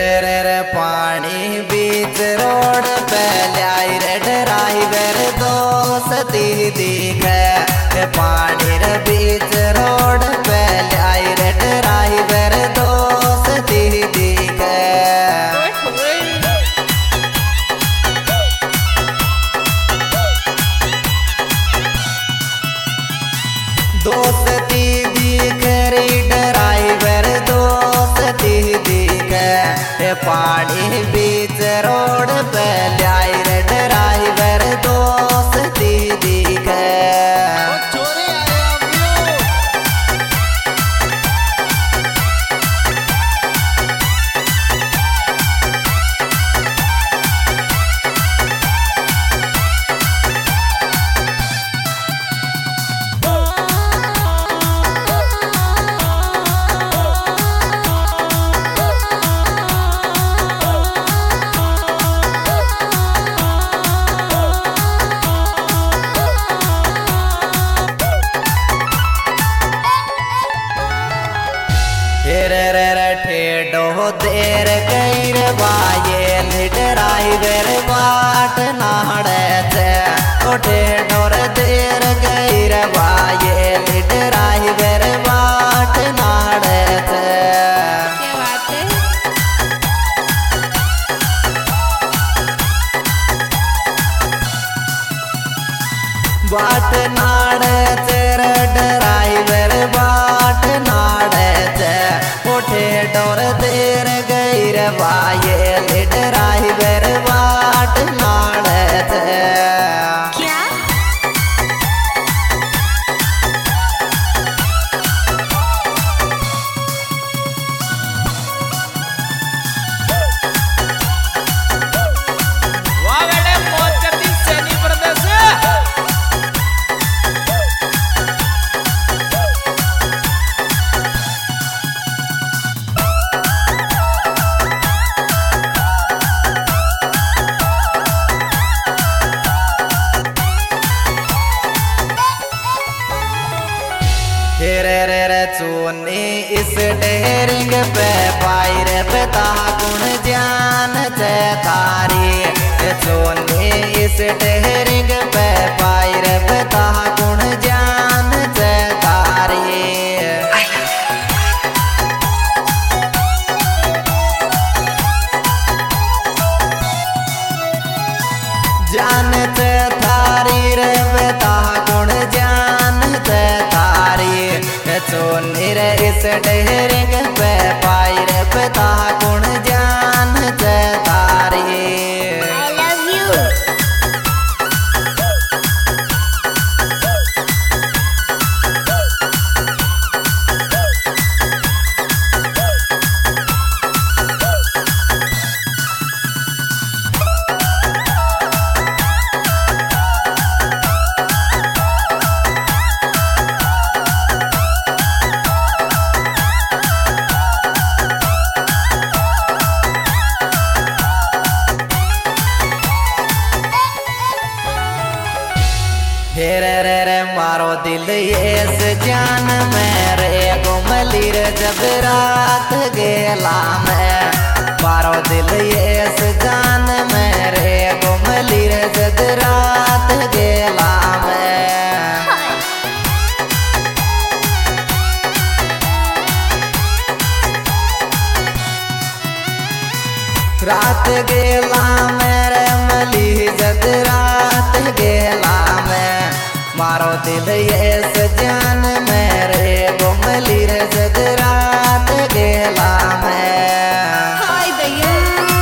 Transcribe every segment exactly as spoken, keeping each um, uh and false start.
रे रे पानी बीच रोड पे लाई रे ड्राइवर दोस्ती दिखे पानी रे बीच रोड पे लाई रे ड्राइवर दोस्ती दिखे दोस्ती दिखे रे ड्राइवर दोस्ती दिखे पानी बीच रोड पे लाई रे ड्राइवर दोस्ती दिखे रे रे रे ठेडो देर गैर बाये ड्राइवर बाट नाड़े थे ओ ठेडो देर गैर बाये ड्राइवर बाट नाड़े थे क्या बात है? बाट नाड़े तेरे ड्राइवर बाट नाड़े थे उठे डोर देर गैर बाये ड्राइवर बाट नाड़े थे क्या? वाह बेटे मौज करती सैनी प्रदेश रे रे रे चूनी इस डेरिंग पे पायर बता गुण जान से तारी चूनी इस डेरिंग पे पायर बता गुण जान से तारी जान से थारी रे बता गुण जान से तारी चोनी रे इस डेरिंग पे पाई रे बता गुण जान से तारी I love you. रे रे रे मारो दिल ये जान मेरे गुमली रे जब रात गेला में मारो दिल ये जान मेरे गुमली रे जब रात गेला में रात गेला मेरे मली जद रात गेला में मारो दिल ये जान मेरे गुमली रे जद रात गेला में हाय दैया।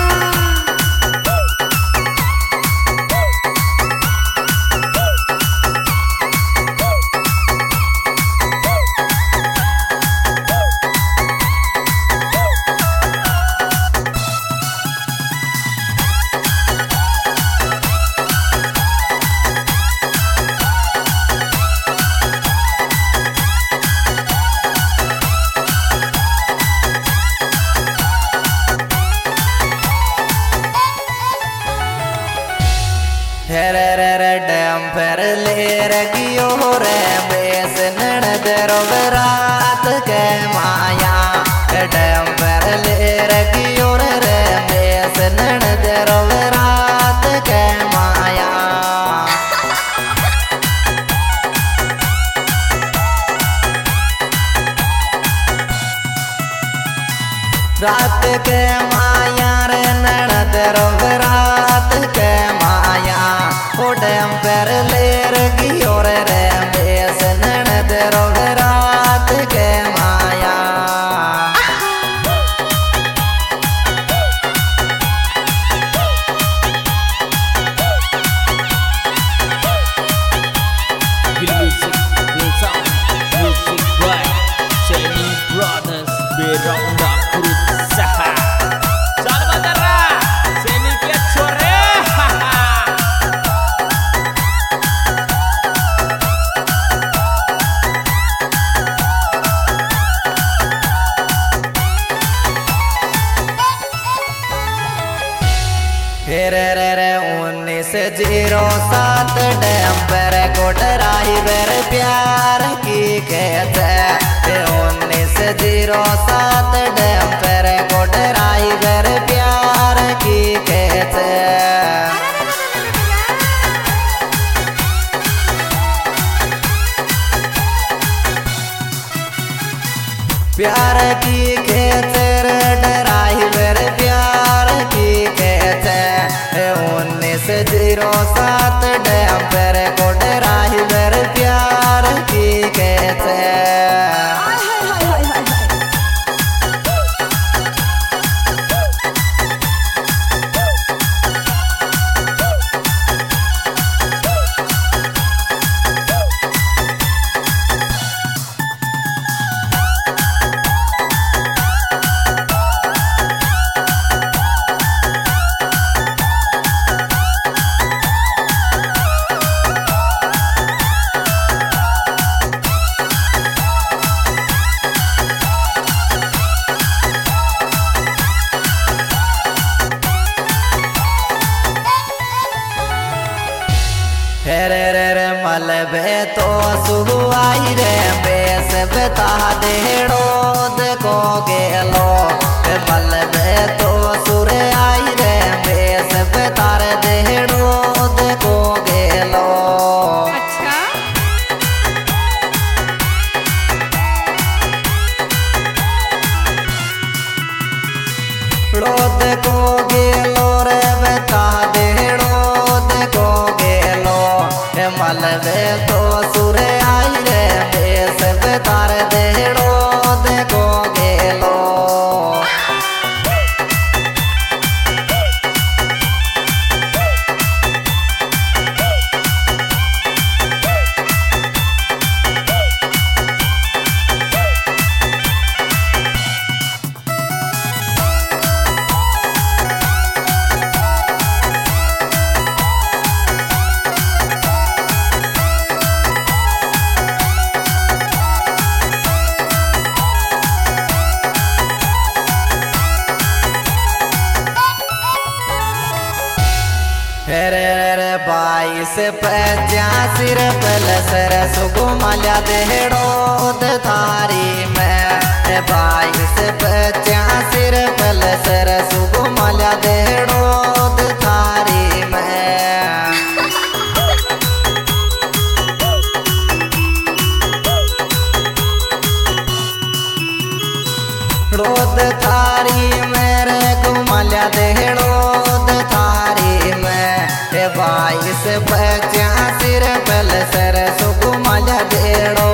रे रे रे डैम पर ले रगियो रे बेस नड़ दरो रात के माया डैम पर ले रगियो रे के माया रे ननद रोबरात के माया उड़म पर लेर गियोर रे बेस ननद रोबरात के माया Music, sound, music by Seni Brothers Berongga Berusaha. Chal Badara, Seni ke chore. फिर रे रे उन्नीस जीरो सात डम्पर कोटराही बेर प्यार की कहते उन्नीस जीरो सात डम्पर कोटराही बेर प्यार की कहते प्यार की कहते डराही बेर प्यार की कहते उन्नीस जीरो सात डम्पर कोटराही बेर प्यार की कहते रे रे रे मलबे तो सुहुआई रे बेस बता देड़ो देखो गेलो मलबे तो सुरे आई रे बेस बता देड़ो देखो गेलो रो देखो गेलो रे बता देड़ो देखो गेलो मलबे तो सुरे आई रे बेस बेतार देड़ो देखो गेलो रे रे बाईस पचासी पलसर सुगुमल्या देड़ो थारी में बाईस पचासी पलसर सुगुमल्या देड़ो थारी में रोद थारी मेरे घुमल्या देड़ो थारी में बाईस पचासी पलसर सुगुमल्या देड़ो